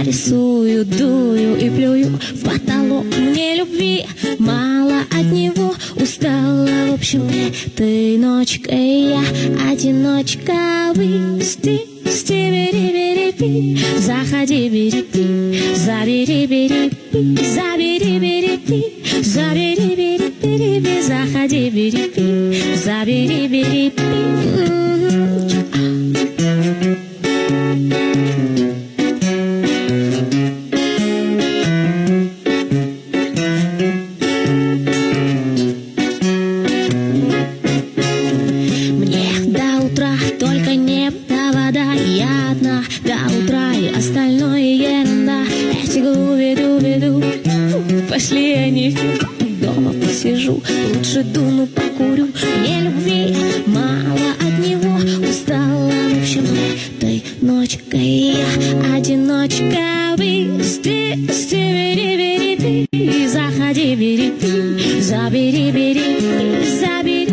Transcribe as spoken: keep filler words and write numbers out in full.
рисую, дую и плюю в потолок. Мне любви мало от него, устала, в общем, этой ночкой я одиночка. Высти, стибери-бери-пи, заходи, бери-пи, забери-бери-пи, забери-бери-пи, забери-бери-пи, заходи, бери-пи, забери-бери-пи. Только небо, вода, я одна до утра, и остальное ерунда. Эти губи-дуби-ду, пошли они дома посижу, лучше дуну покурю. Мне любви мало от него, устала, в общем, этой ночкой я одиночка. Высти, стибери-бери-пи, заходи, бери-пи, забери-бери-пи, забери.